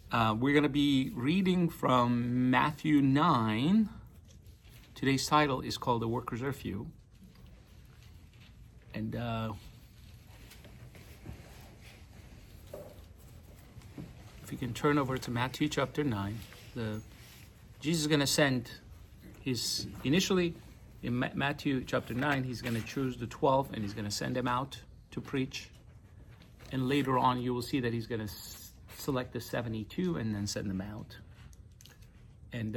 We're going to be reading from Matthew 9. Today's title is called The Workers Are Few. And if you can turn over to Matthew chapter 9, Jesus is going to send initially in Matthew chapter 9, he's going to choose the 12 and he's going to send them out to preach. And later on, you will see that he's going to select the 72 and then send them out. And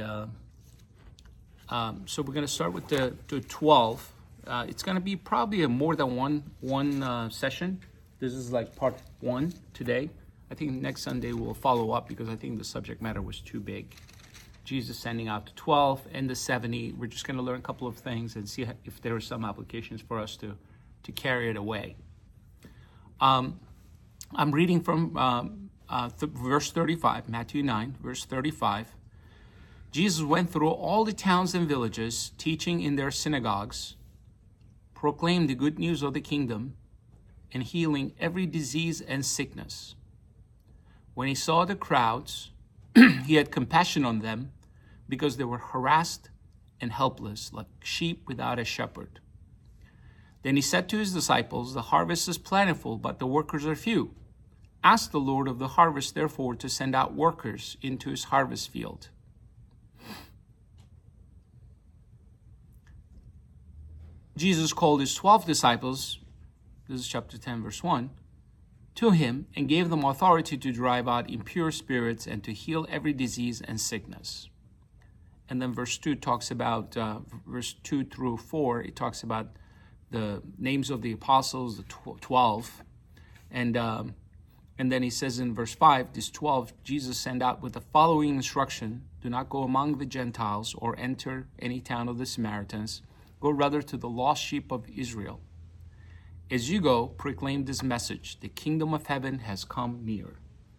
so we're going to start with the 12. It's going to be probably more than one session. This is like part 1 today. I think next Sunday we'll follow up because I think the subject matter was too big. Jesus sending out the 12 and the 70. We're just going to learn a couple of things and see if there are some applications for us to carry it away. I'm reading from verse 35, Matthew 9, verse 35. Jesus went through all the towns and villages, teaching in their synagogues, proclaimed the good news of the kingdom, and healing every disease and sickness. When he saw the crowds, he had compassion on them because they were harassed and helpless, like sheep without a shepherd. Then he said to his disciples, "The harvest is plentiful, but the workers are few. Ask the Lord of the harvest, therefore, to send out workers into his harvest field." Jesus called his 12 disciples, this is chapter 10, verse 1, to him and gave them authority to drive out impure spirits and to heal every disease and sickness. And then verse 2 talks about, verse 2 through 4, it talks about the names of the apostles, the 12. And then he says in verse 5, this 12, Jesus sent out with the following instruction: "Do not go among the Gentiles or enter any town of the Samaritans. Go rather to the lost sheep of Israel. As you go, proclaim this message: the kingdom of heaven has come near."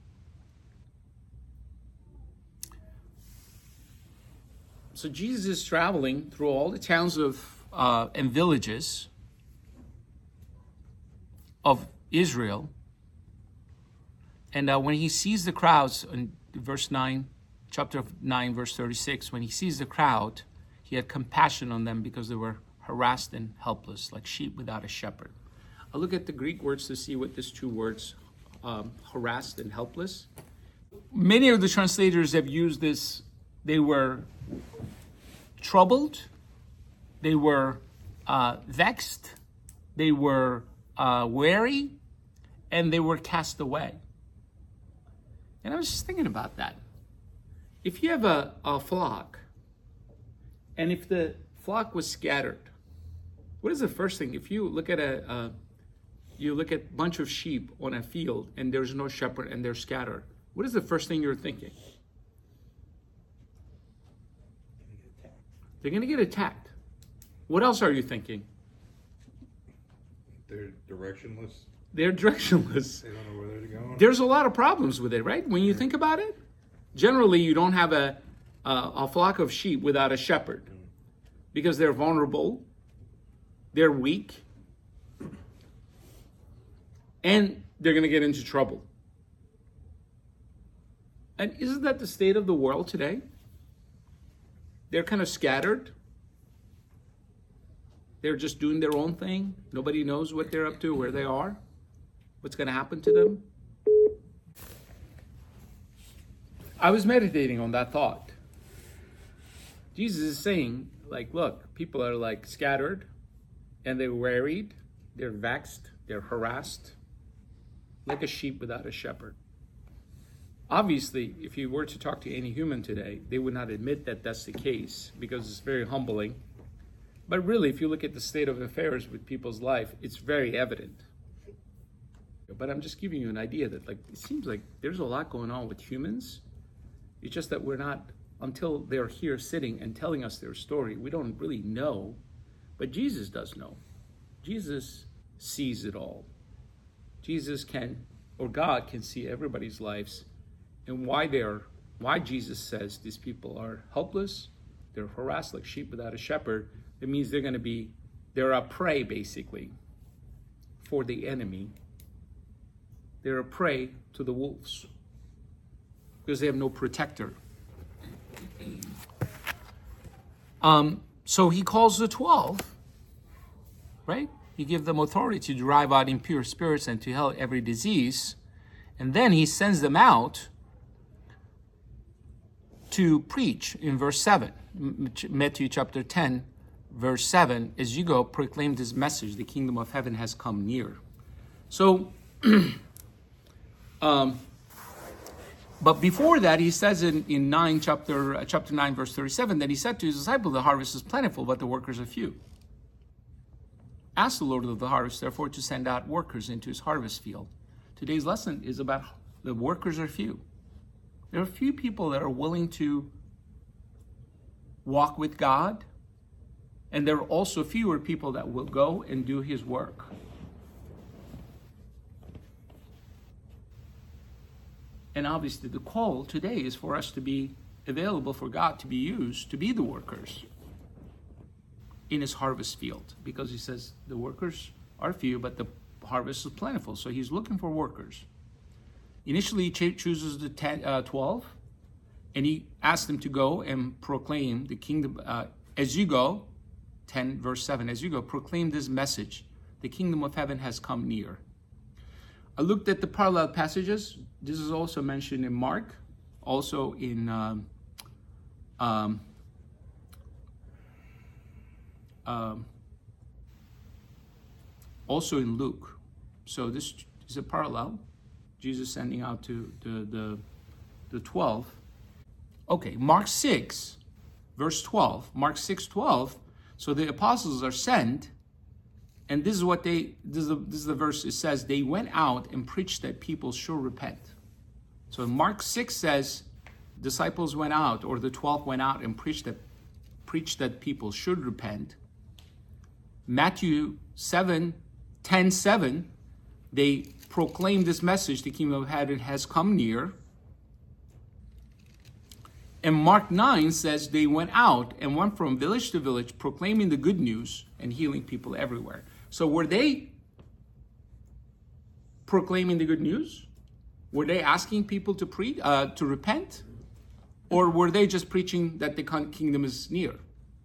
So Jesus is traveling through all the towns and villages of Israel. And when he sees the crowds, in verse 9, chapter 9, verse 36, when he sees the crowd, he had compassion on them because they were harassed and helpless, like sheep without a shepherd. I'll look at the Greek words to see what these two words, harassed and helpless. Many of the translators have used this. They were troubled, they were vexed, they were weary, and they were cast away. And I was just thinking about that. If you have a flock, and if the flock was scattered, what is the first thing? If you look at a bunch of sheep on a field and there's no shepherd and they're scattered, what is the first thing you're thinking? They're going to get attacked. What else are you thinking? They're directionless. They're directionless. They don't know where they're going. There's a lot of problems with it, right? When you think about it, generally you don't have a flock of sheep without a shepherd because they're vulnerable, they're weak, and they're going to get into trouble. And isn't that the state of the world today? They're kind of scattered. They're just doing their own thing. Nobody knows what they're up to, where they are, what's going to happen to them. I was meditating on that thought. Jesus is saying, like, look, people are like scattered and they're worried, they're vexed, they're harassed, like a sheep without a shepherd. Obviously, if you were to talk to any human today, they would not admit that that's the case because it's very humbling. But really, if you look at the state of affairs with people's life, it's very evident. But I'm just giving you an idea that, like, it seems like there's a lot going on with humans. It's just that we're not, until they're here sitting and telling us their story, we don't really know. But Jesus does know. Jesus sees it all. Jesus can, or God can see everybody's lives and why Jesus says these people are helpless, they're harassed like sheep without a shepherd. It means they're a prey basically for the enemy. They're a prey to the wolves. because they have no protector. So he calls the 12, right? He gives them authority to drive out impure spirits and to heal every disease. And then he sends them out to preach in verse 7. Matthew chapter 10, verse 7. As you go, proclaim this message, the kingdom of heaven has come near. So, but before that, he says in chapter 9, verse 37, that he said to his disciples, the harvest is plentiful, but the workers are few. Ask the Lord of the harvest, therefore, to send out workers into his harvest field. Today's lesson is about the workers are few. There are few people that are willing to walk with God, and there are also fewer people that will go and do his work. And obviously the call today is for us to be available for God to be used, to be the workers in his harvest field. Because he says the workers are few, but the harvest is plentiful. So he's looking for workers. Initially, he chooses the 12, and he asks them to go and proclaim the kingdom. As you go, 10 verse 7, as you go, proclaim this message. The kingdom of heaven has come near. I looked at the parallel passages. This is also mentioned in Mark, also in also in Luke. So this is a parallel. Jesus sending out to the 12. Okay, Mark 6, verse 12. Mark 6:12. So the apostles are sent. And this is what this is the verse. It says, they went out and preached that people should repent. So Mark 6 says, disciples went out, or the 12 went out and preached that people should repent. Matthew 10:7, they proclaimed this message, the kingdom of heaven has come near. And Mark 9 says they went out and went from village to village, proclaiming the good news and healing people everywhere. So were they proclaiming the good news? Were they asking people to repent? Or were they just preaching that the kingdom is near?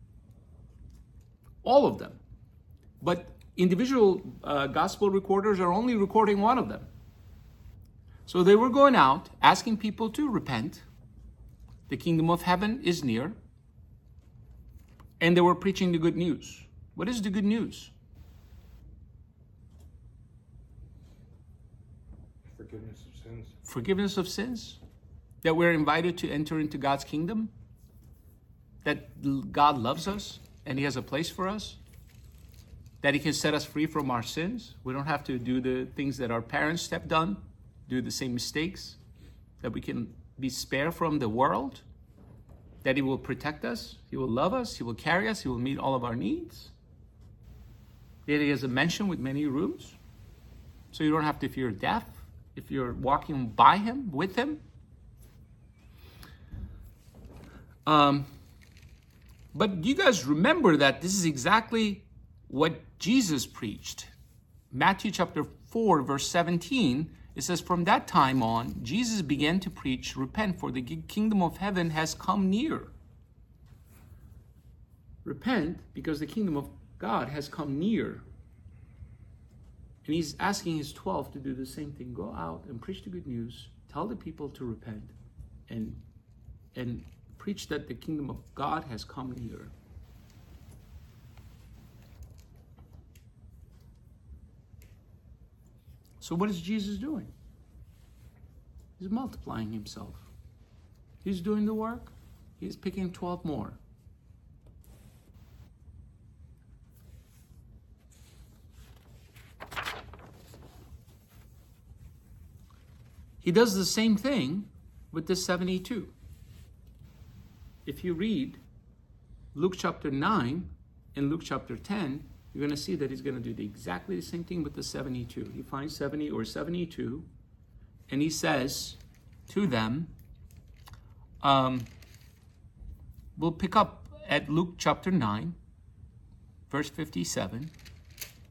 All of them. But individual gospel recorders are only recording one of them. So they were going out asking people to repent. The kingdom of heaven is near. And they were preaching the good news. What is the good news? Forgiveness of sins. Forgiveness of sins. That we're invited to enter into God's kingdom. That God loves us and he has a place for us. That he can set us free from our sins. We don't have to do the things that our parents have done, do the same mistakes. That we can be spared from the world. That he will protect us. He will love us. He will carry us. He will meet all of our needs. That he has a mansion with many rooms. So you don't have to, if you're deaf, if you're walking by him, with him. But you guys remember that this is exactly what Jesus preached. Matthew chapter 4, verse 17, it says, from that time on, Jesus began to preach, repent, for the kingdom of heaven has come near. Repent, because the kingdom of God has come near. And he's asking his 12 to do the same thing. Go out and preach the good news. Tell the people to repent. And preach that the kingdom of God has come near. So what is Jesus doing? He's multiplying himself. He's doing the work. He's picking 12 more. He does the same thing with the 72. If you read Luke chapter 9 and Luke chapter 10, you're going to see that he's going to do exactly the same thing with the 72. He finds 70 or 72, and he says to them, we'll pick up at Luke chapter 9, verse 57.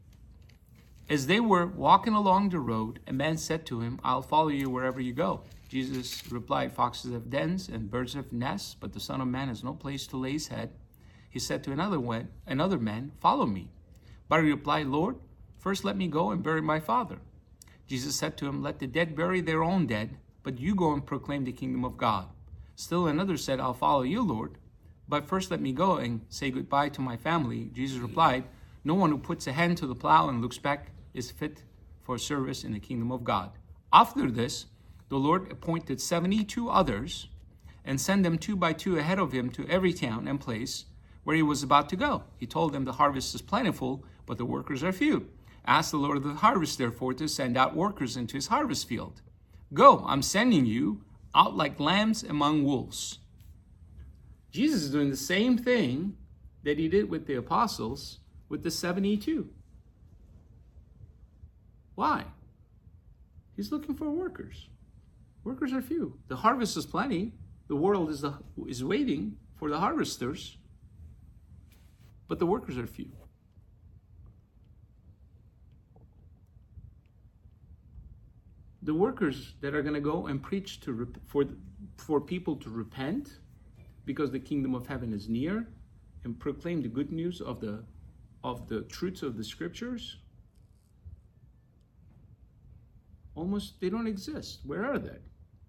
As they were walking along the road, a man said to him, I'll follow you wherever you go. Jesus replied, foxes have dens and birds have nests, but the Son of Man has no place to lay his head. He said to another man, follow me. But he replied, Lord, first let me go and bury my father. Jesus said to him, let the dead bury their own dead, but you go and proclaim the kingdom of God. Still another said, I'll follow you, Lord, but first let me go and say goodbye to my family. Jesus replied, no one who puts a hand to the plow and looks back is fit for service in the kingdom of God. After this, the Lord appointed 72 others and sent them 2 by 2 ahead of him to every town and place where he was about to go. He told them the harvest is plentiful, but the workers are few. Ask the Lord of the harvest, therefore, to send out workers into his harvest field. Go, I'm sending you out like lambs among wolves. Jesus is doing the same thing that he did with the apostles, with the 72. Why? He's looking for workers. Workers are few. The harvest is plenty. The world is waiting for the harvesters, but the workers are few. The workers that are going to go and preach for people to repent because the kingdom of heaven is near, and proclaim the good news of the truths of the scriptures, almost they don't exist. Where are they?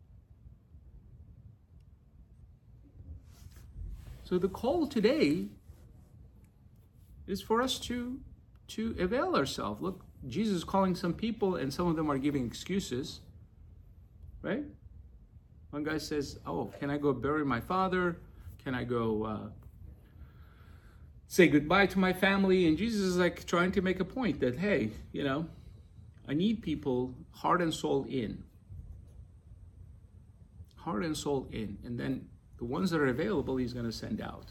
So the call today is for us to avail ourselves. Look, Jesus is calling some people, and some of them are giving excuses, right? One guy says, oh, can I go bury my father? Can I go say goodbye to my family? And Jesus is like trying to make a point that, hey, I need people heart and soul in. Heart and soul in. And then the ones that are available, he's going to send out.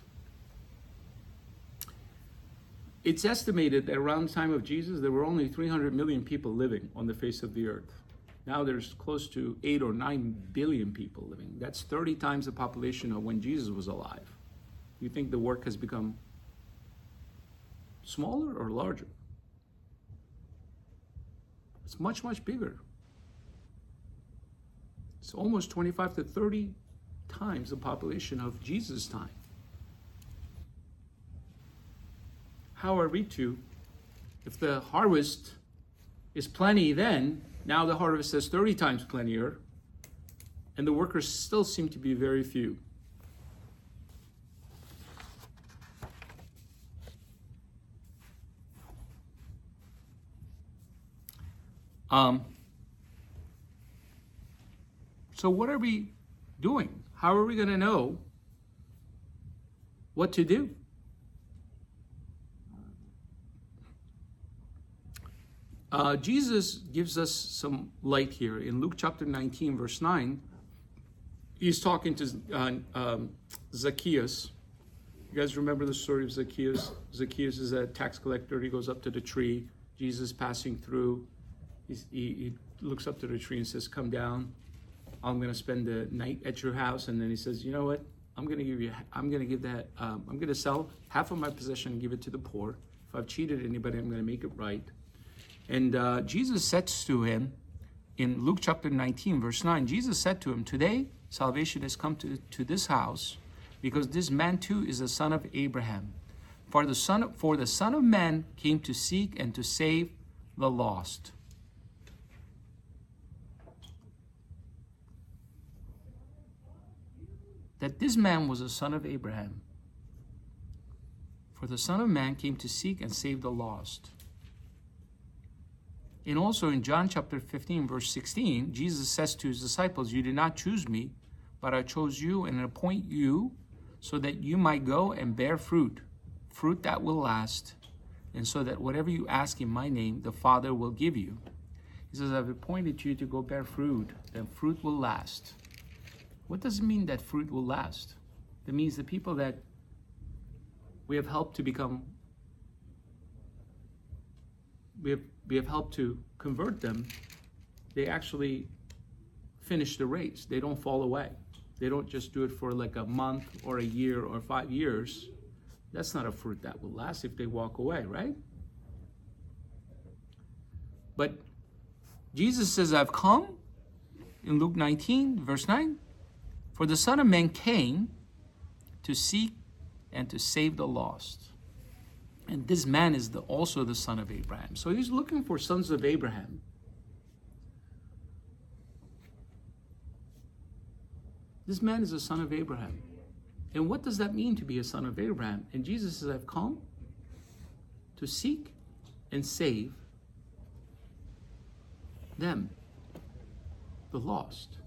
It's estimated that around the time of Jesus, there were only 300 million people living on the face of the earth. Now there's close to 8 or 9 billion people living. That's 30 times the population of when Jesus was alive. You think the work has become smaller or larger? It's much, much bigger. It's almost 25 to 30 times the population of Jesus' time. How are we to, if the harvest is plenty then, now the harvest is 30 times plenier, and the workers still seem to be very few. So what are we doing? How are we going to know what to do? Jesus gives us some light here. In Luke chapter 19, verse 9, he's talking to Zacchaeus. You guys remember the story of Zacchaeus? Zacchaeus is a tax collector. He goes up to the tree. Jesus passing through. He looks up to the tree and says, come down. I'm going to spend the night at your house. And then he says, you know what? I'm going to sell half of my possession and give it to the poor. If I've cheated anybody, I'm going to make it right. And Jesus says to him, in Luke chapter 19, verse 9, Jesus said to him, today salvation has come to this house, because this man too is a son of Abraham. For the Son of Man came to seek and to save the lost. That this man was a son of Abraham. For the Son of Man came to seek and save the lost. And also in John chapter 15, verse 16, Jesus says to his disciples, you did not choose me, but I chose you and appoint you so that you might go and bear fruit, fruit that will last, and so that whatever you ask in my name, the Father will give you. He says, I've appointed you to go bear fruit, and fruit will last. What does it mean that fruit will last? That means the people that we have helped to become, we have helped to convert them, they actually finish the race. They don't fall away. They don't just do it for like a month or a year or 5 years. That's not a fruit that will last if they walk away, right? But Jesus says, I've come in Luke 19, verse 9, for the Son of Man came to seek and to save the lost. And this man is also the son of Abraham. So he's looking for sons of Abraham. This man is a son of Abraham. And what does that mean to be a son of Abraham? And Jesus says, I've come to seek and save them, the lost.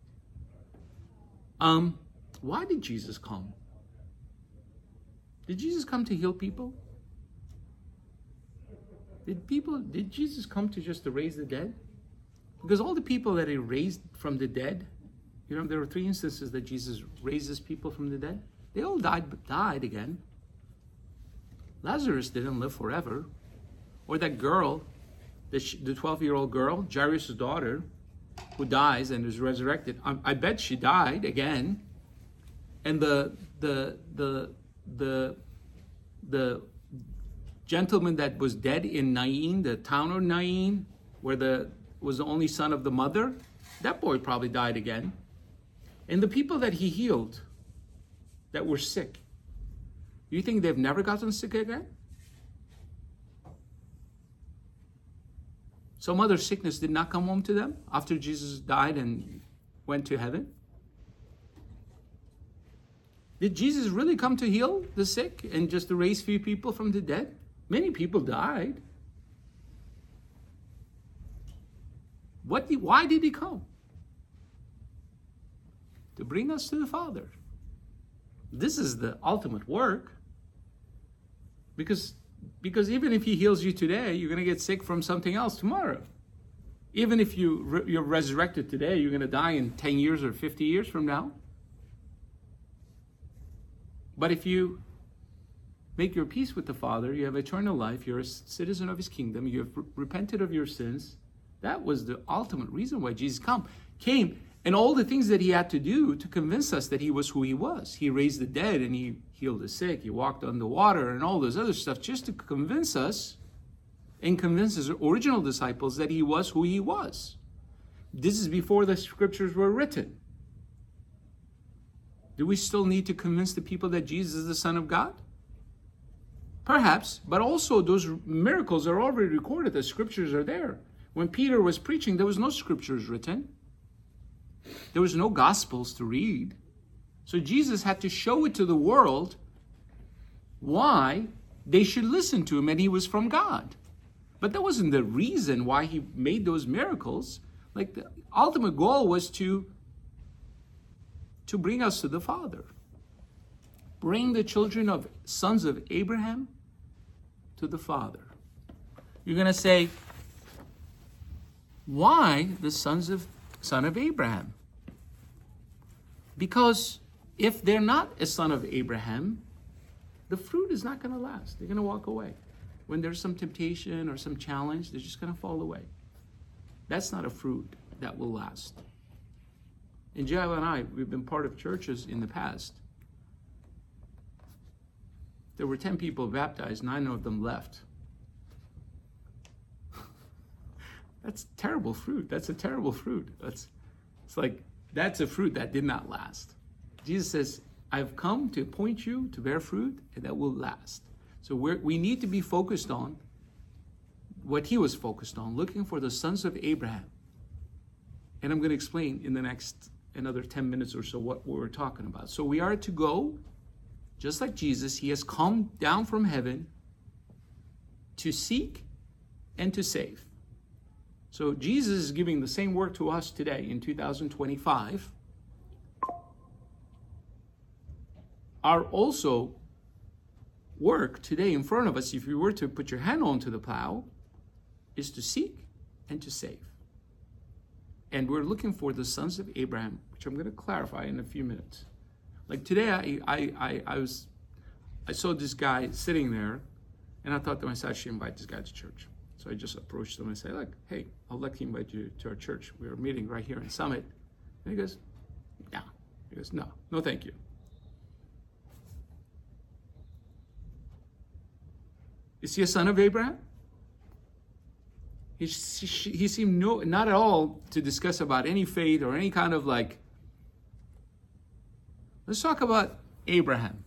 Why did Jesus come? Did Jesus come to heal people? Did Jesus come to raise the dead? Because all the people that he raised from the dead, there were 3 instances that Jesus raises people from the dead. They all died again. Lazarus didn't live forever. Or that girl, the 12-year-old girl, Jairus' daughter, who dies and is resurrected. I bet she died again. And the gentleman that was dead in Nain, the town of Nain, where was the only son of the mother, that boy probably died again. And the people that he healed that were sick, you think they've never gotten sick again? Some other sickness did not come home to them after Jesus died and went to heaven? Did Jesus really come to heal the sick and just to raise few people from the dead? Many people died. Why did he come? To bring us to the Father. This is the ultimate work. Because even if he heals you today, you're going to get sick from something else tomorrow. Even if you're resurrected today, you're going to die in 10 years or 50 years from now. But if you make your peace with the Father, you have eternal life, you're a citizen of his kingdom, you have repented of your sins. That was the ultimate reason why Jesus came. And all the things that he had to do to convince us that he was who he was. He raised the dead and he healed the sick. He walked on the water and all this other stuff just to convince us and convince his original disciples that he was who he was. This is before the scriptures were written. Do we still need to convince the people that Jesus is the Son of God? Perhaps, but also those miracles are already recorded. The scriptures are there. When Peter was preaching, there was no scriptures written. There was no gospels to read. So Jesus had to show it to the world why they should listen to him, and he was from God. But that wasn't the reason why he made those miracles. Like, the ultimate goal was to bring us to the Father. Bring the children of sons of Abraham to the Father. You're going to say, why the son of Abraham? Because if they're not a son of Abraham, the fruit is not going to last. They're going to walk away. When there's some temptation or some challenge, they're just going to fall away. That's not a fruit that will last. And Joe and I, we've been part of churches in the past. There were 10 people baptized, 9 of them left. That's terrible fruit. That's a terrible fruit. That's a fruit that did not last. Jesus says, I've come to appoint you to bear fruit, and that will last. So we need to be focused on what he was focused on, looking for the sons of Abraham. And I'm going to explain in the next another 10 minutes or so what we're talking about. So we are to go, just like Jesus, he has come down from heaven to seek and to save. So Jesus is giving the same work to us today in 2025. Our also work today in front of us, if you were to put your hand onto the plow, is to seek and to save. And we're looking for the sons of Abraham, which I'm going to clarify in a few minutes. Like today, I saw this guy sitting there, and I thought to myself, I should invite this guy to church. So I just approached him and said, like, hey, I'd like to invite you to our church. We are meeting right here in Summit. And he goes, yeah. He goes, no, thank you. Is he a son of Abraham? He seemed not at all to discuss about any faith or any kind of like. Let's talk about Abraham.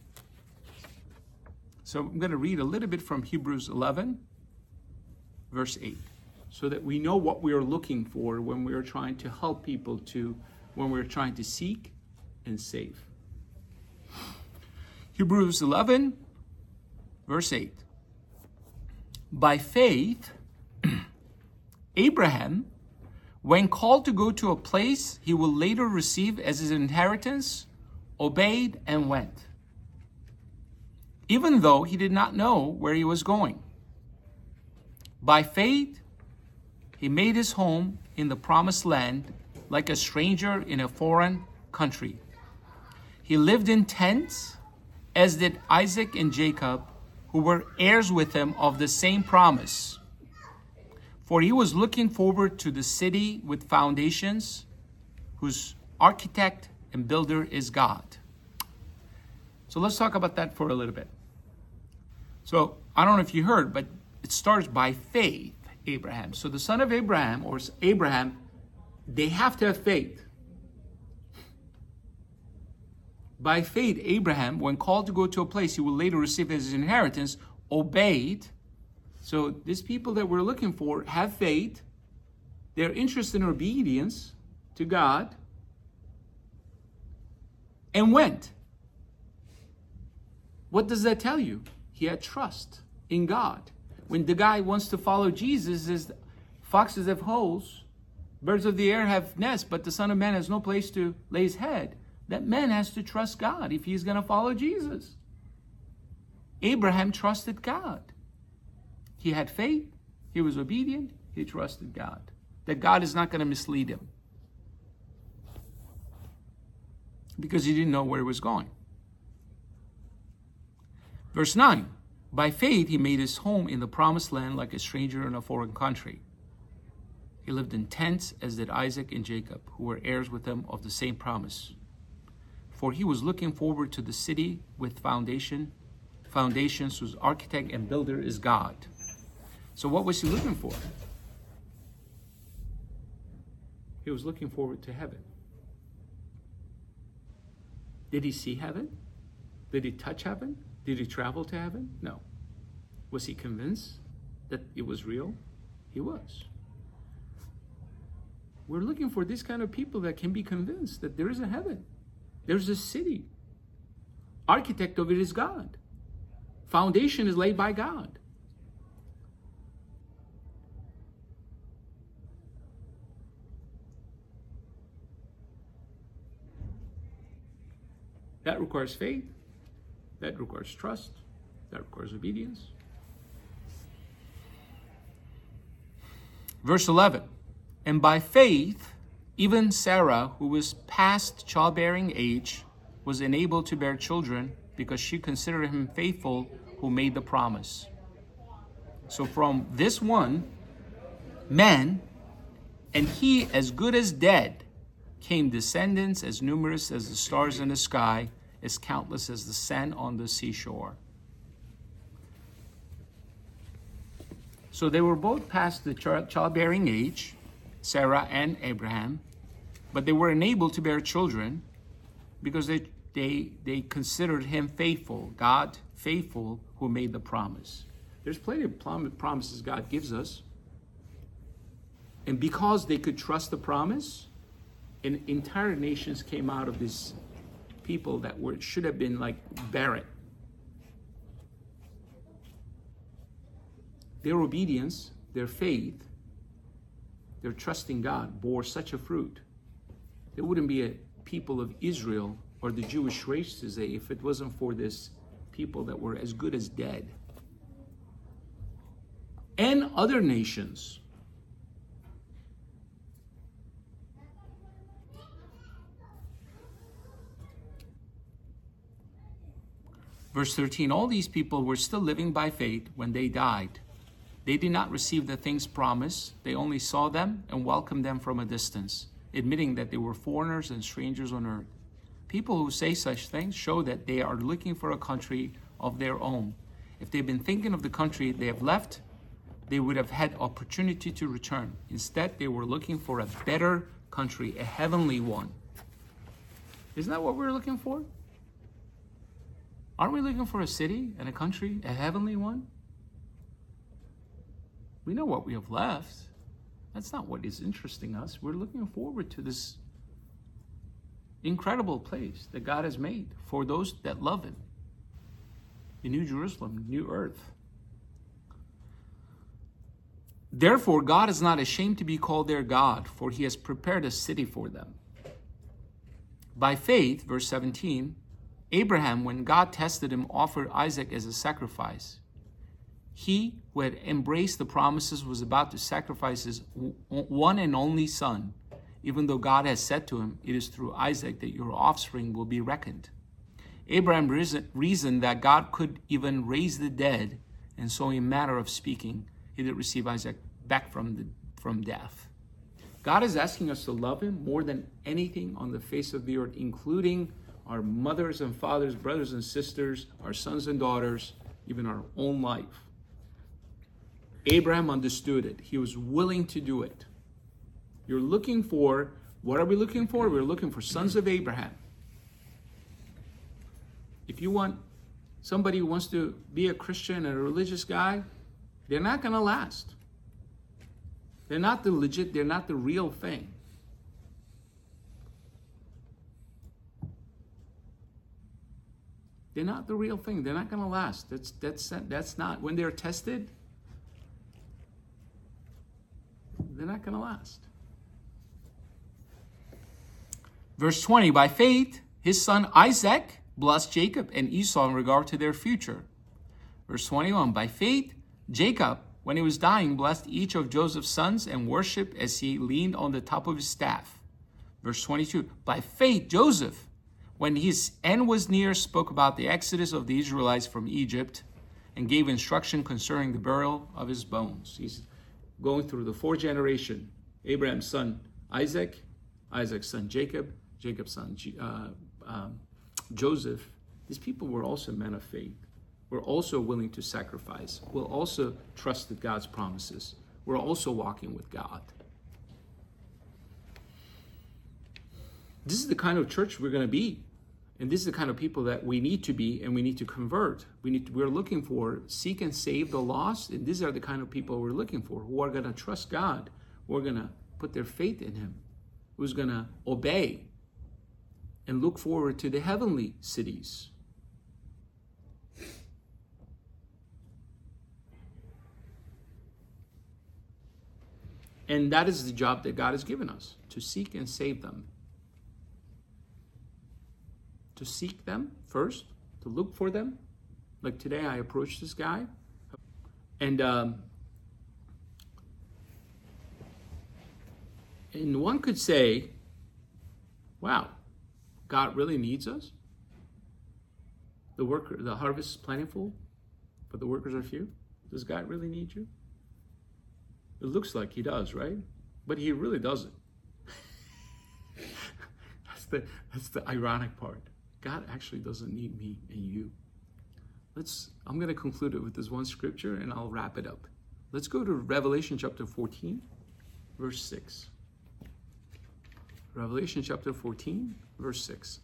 So I'm going to read a little bit from Hebrews 11, verse 8, so that we know what we are looking for when we are trying to help people when we're trying to seek and save. Hebrews 11, verse 8. By faith, Abraham, when called to go to a place he will later receive as his inheritance, obeyed and went, even though he did not know where he was going. By faith, he made his home in the promised land like a stranger in a foreign country. He lived in tents, as did Isaac and Jacob, who were heirs with him of the same promise. For he was looking forward to the city with foundations, whose architect and builder is God. So let's talk about that for a little bit. So I don't know if you heard, but it starts by faith, Abraham. So the son of Abraham, or Abraham, they have to have faith. By faith, Abraham, when called to go to a place he will later receive as his inheritance, obeyed. So these people that we're looking for have faith. They're interested in obedience to God. And went. What does that tell you? He had trust in God. When the guy wants to follow Jesus, says, foxes have holes, birds of the air have nests, but the Son of Man has no place to lay his head. That man has to trust God if he's going to follow Jesus. Abraham trusted God. He had faith. He was obedient. He trusted God. That God is not going to mislead him. Because he didn't know where he was going. Verse 9. By faith, he made his home in the promised land like a stranger in a foreign country. He lived in tents, as did Isaac and Jacob, who were heirs with him of the same promise. For he was looking forward to the city with foundations, whose architect and builder is God. So what was he looking for? He was looking forward to heaven. Did he see heaven? Did he touch heaven? Did he travel to heaven? No. Was he convinced that it was real? He was. We're looking for this kind of people that can be convinced that there is a heaven. There's a city. Architect of it is God. Foundation is laid by God. That requires faith. That requires trust. That requires obedience. Verse 11. And by faith, even Sarah, who was past childbearing age, was enabled to bear children because she considered him faithful who made the promise. So from this one man, and he as good as dead, came descendants as numerous as the stars in the sky, as countless as the sand on the seashore. So they were both past the childbearing age, Sarah and Abraham, but they were enabled to bear children because they considered him faithful, God faithful, who made the promise. There's plenty of promises God gives us. And because they could trust the promise, and entire nations came out of these people that should have been like barren. Their obedience, their faith, their trust in God bore such a fruit. There wouldn't be a people of Israel or the Jewish race today if it wasn't for this people that were as good as dead. And other nations. Verse 13, all these people were still living by faith when they died. They did not receive the things promised. They only saw them and welcomed them from a distance, admitting that they were foreigners and strangers on earth. People who say such things show that they are looking for a country of their own. If they've been thinking of the country they have left, they would have had opportunity to return. Instead, they were looking for a better country, a heavenly one. Isn't that what we're looking for? Aren't we looking for a city and a country, a heavenly one? We know what we have left. That's not what is interesting us. We're looking forward to this incredible place that God has made for those that love Him. The New Jerusalem, new earth. Therefore, God is not ashamed to be called their God, for He has prepared a city for them. By faith, verse 17, Abraham, when God tested him, offered Isaac as a sacrifice. He who had embraced the promises was about to sacrifice his one and only son, even though God has said to him, "It is through Isaac that your offspring will be reckoned." Abraham reasoned that God could even raise the dead, and so in a matter of speaking, he did receive Isaac back from death. God is asking us to love Him more than anything on the face of the earth, including our mothers and fathers, brothers and sisters, our sons and daughters, even our own life. Abraham understood it. He was willing to do it. You're looking for, what are we looking for? We're looking for sons of Abraham. If you want somebody who wants to be a Christian and a religious guy, they're not going to last. They're not the legit, they're not the real thing. They're not the real thing. They're not going to last. That's not, when they're tested, they're not going to last. Verse 20, by faith, his son Isaac blessed Jacob and Esau in regard to their future. Verse 21, by faith, Jacob, when he was dying, blessed each of Joseph's sons and worshiped as he leaned on the top of his staff. Verse 22, by faith, Joseph, when his end was near, spoke about the exodus of the Israelites from Egypt and gave instruction concerning the burial of his bones. He's going through the fourth generation. Abraham's son Isaac, Isaac's son Jacob, Jacob's son Joseph. These people were also men of faith. Were also willing to sacrifice. Will also trusted God's promises. We're also walking with God. This is the kind of church we're going to be. And this is the kind of people that we need to be and we need to convert. We're looking for, seek and save the lost. And these are the kind of people we're looking for, who are going to trust God, who are going to put their faith in Him, who's going to obey and look forward to the heavenly cities. And that is the job that God has given us, to seek and save them. To seek them first, to look for them. Like today I approached this guy. And one could say, wow, God really needs us? The harvest is plentiful, but the workers are few. Does God really need you? It looks like He does, right? But He really doesn't. That's the ironic part. God actually doesn't need me and you. I'm going to conclude it with this one scripture and I'll wrap it up. Let's go to Revelation chapter 14, verse 6. Revelation chapter 14, verse 6.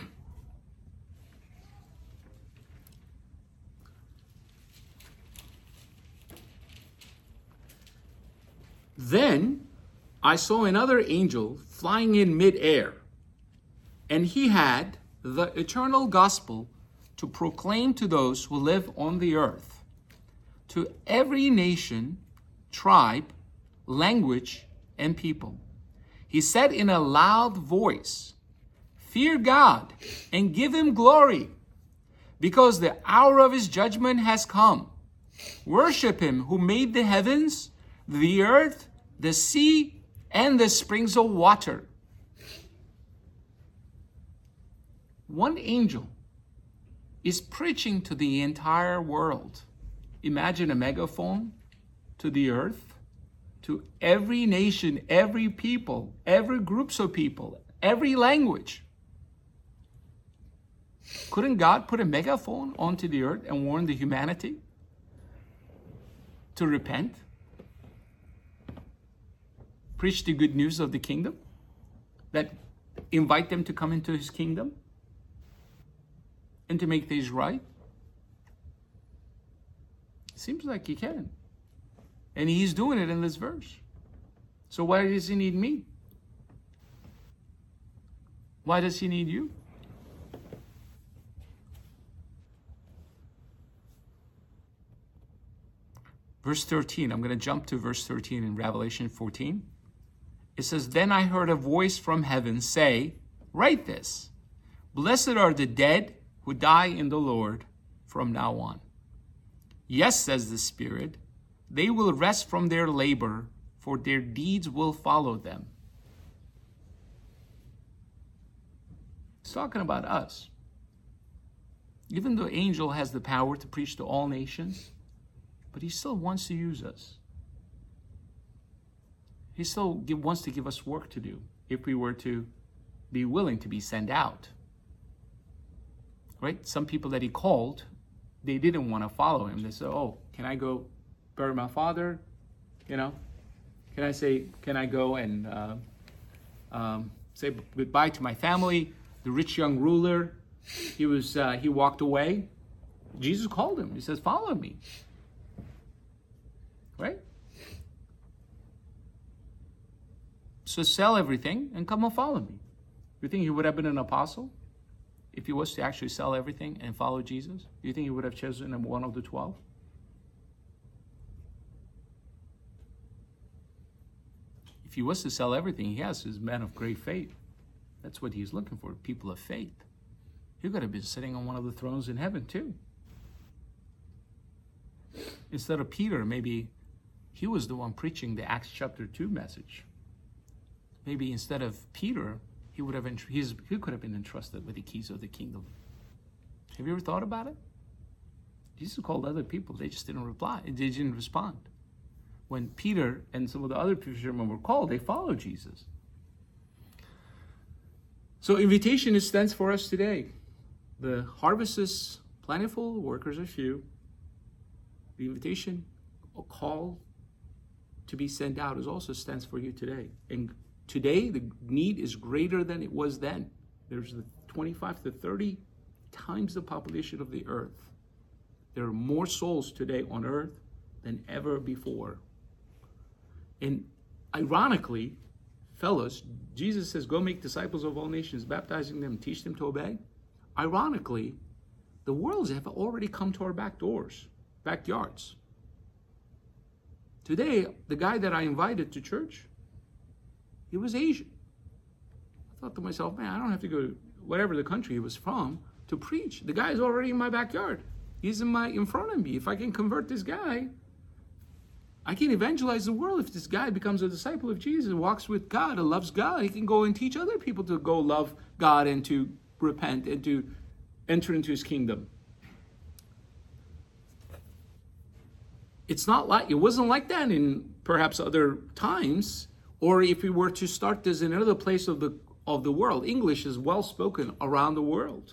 Then I saw another angel flying in midair, and he had the eternal gospel to proclaim to those who live on the earth, to every nation, tribe, language, and people. He said in a loud voice, "Fear God and give Him glory, because the hour of His judgment has come. Worship Him who made the heavens, the earth, the sea, and the springs of water." One angel is preaching to the entire world. Imagine a megaphone to the earth, to every nation, every people, every groups of people, every language. Couldn't God put a megaphone onto the earth and warn the humanity to repent preach the good news of the kingdom? That invite them to come into his kingdom? And to make things right? Seems like he can. And he's doing it in this verse. So why does he need me? Why does he need you? Verse 13, I'm going to jump to verse 13 in Revelation 14. It says, "Then I heard a voice from heaven say, write this, blessed are the dead who die in the Lord from now on. Yes, says the Spirit, they will rest from their labor, for their deeds will follow them." It's talking about us. Even though angel has the power to preach to all nations, but he still wants to use us. He still wants to give us work to do if we were to be willing to be sent out. Right? Some people that he called, they didn't want to follow him. They said, "Oh, can I go bury my father? You know, can I go and say goodbye to my family?" The rich young ruler, he walked away. Jesus called him. He says, "Follow me." Right? So sell everything and come and follow me. You think he would have been an apostle if he was to actually sell everything and follow Jesus? Do you think he would have chosen him one of the 12? If he was to sell everything he has, he's a man of great faith. That's what he's looking for, people of faith. He could have been sitting on one of the thrones in heaven too. Instead of Peter, maybe he was the one preaching the Acts chapter 2 message. Maybe instead of Peter, he could have been entrusted with the keys of the kingdom. Have you ever thought about it? Jesus called other people. They just didn't reply. They didn't respond. When Peter and some of the other fishermen were called, they followed Jesus. So invitation stands for us today. The harvest is plentiful, workers are few. The invitation, a call to be sent out, also stands for you today. And today, the need is greater than it was then. There's 25 to 30 times the population of the earth. There are more souls today on earth than ever before. And ironically, fellows, Jesus says, "Go make disciples of all nations, baptizing them, teach them to obey." Ironically, the worlds have already come to our back doors, backyards. Today, the guy that I invited to church, he was Asian. I thought to myself, man, I don't have to go to whatever the country he was from to preach. The guy is already in my backyard. He's in front of me. If I can convert this guy, I can evangelize the world. If this guy becomes a disciple of Jesus, walks with God, and loves God, he can go and teach other people to go love God and to repent and to enter into his kingdom. It wasn't like that in perhaps other times, or if we were to start this in another place of the world. English is well spoken around the world.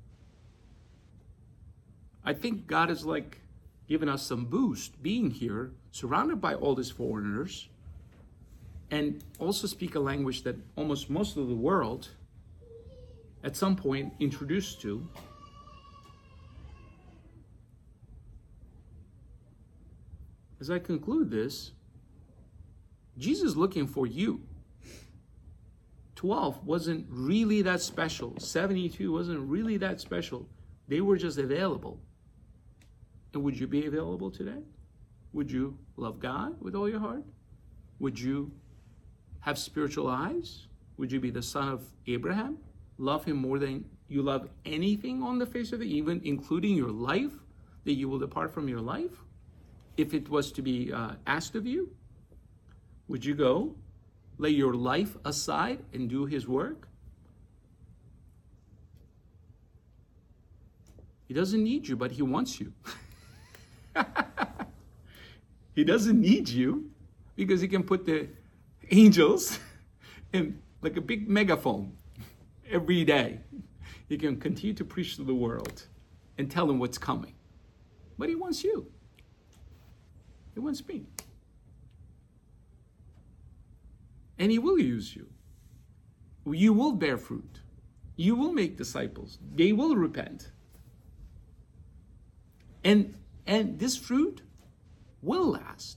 I think God is giving us some boost being here, surrounded by all these foreigners, and also speak a language that almost most of the world at some point introduced to. As I conclude this, Jesus is looking for you. 12 wasn't really that special. 72 wasn't really that special. They were just available. And would you be available today? Would you love God with all your heart? Would you have spiritual eyes? Would you be the son of Abraham? Love him more than you love anything on the face of it, even including your life, that you will depart from your life? If it was to be asked of you, would you go, lay your life aside and do his work? He doesn't need you, but he wants you. He doesn't need you because he can put the angels in like a big megaphone every day. He can continue to preach to the world and tell them what's coming. But he wants you. He wants me. And he will use you. You will bear fruit. You will make disciples. They will repent. And this fruit will last.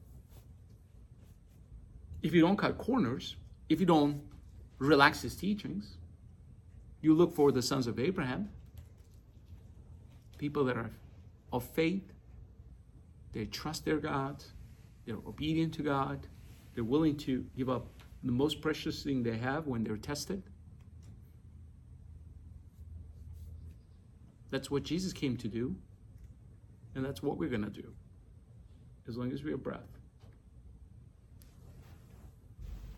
If you don't cut corners, if you don't relax his teachings, you look for the sons of Abraham, people that are of faith, they trust their God, they're obedient to God, they're willing to give up the most precious thing they have when they're tested. That's what Jesus came to do, and that's what we're going to do, as long as we have breath.